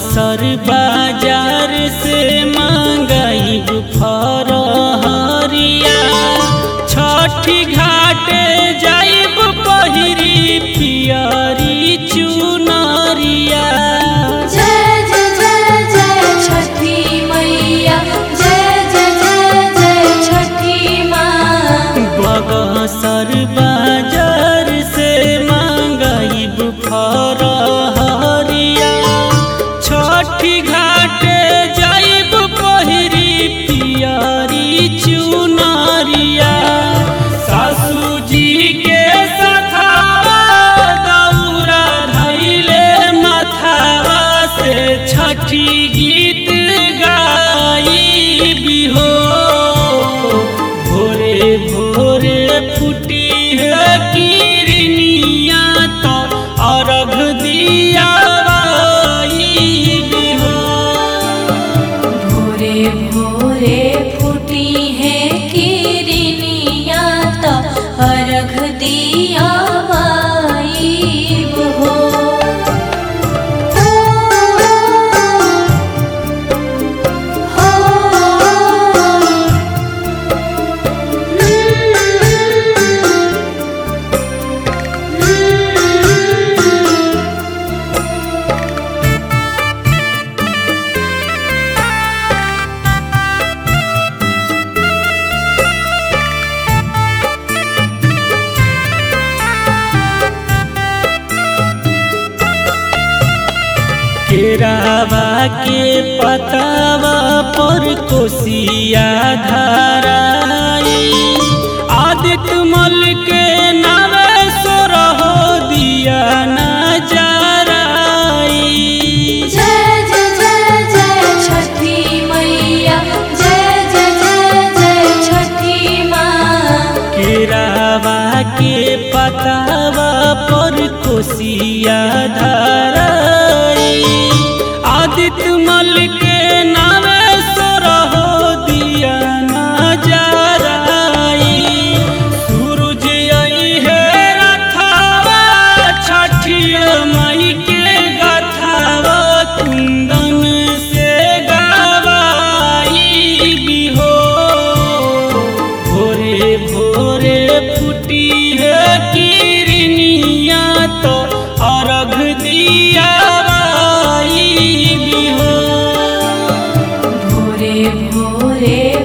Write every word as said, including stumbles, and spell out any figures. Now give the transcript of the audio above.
सर बाजार से मांगाइब फरहरिया, छठी घाटे जाइब पहिरी पियरी चुनरिया। जय जय जय जय छठी मैया, जय जय जय जय छठी माँ। बगसर बाजार से मांगाइब फरहरिया, छठी घाटे जाइब पहिरी पियरी चुनरिया। सासू जी के सखावा दौरा धैले मथावा से छठी गीत गाइबी हो। भोरे भोरे फूटी है किरनिया तो अर्घ दियावाइबी हो। भोरे भोरे फूटी है किरनिया तो अर्घ दियावाइब हो। केरावा के पतावा पर कोसिया धराई, आदित्य मल के नावे सोरहो दिया न जराई। जय जय जय जय छठी मैया, जय जय जय जय छठी माँ। केरावा के पतावा पर कोसिया धराई, आदित्य मल के नावे सोरहो दिया न जराई। सूरज आई है रथावा, छठी मई के गथावा कुंदन से गवाइबी हो। भोरे भोरे फूटी है किरनिया तो अर्घ दियावाइबी हो। भोरे भोरे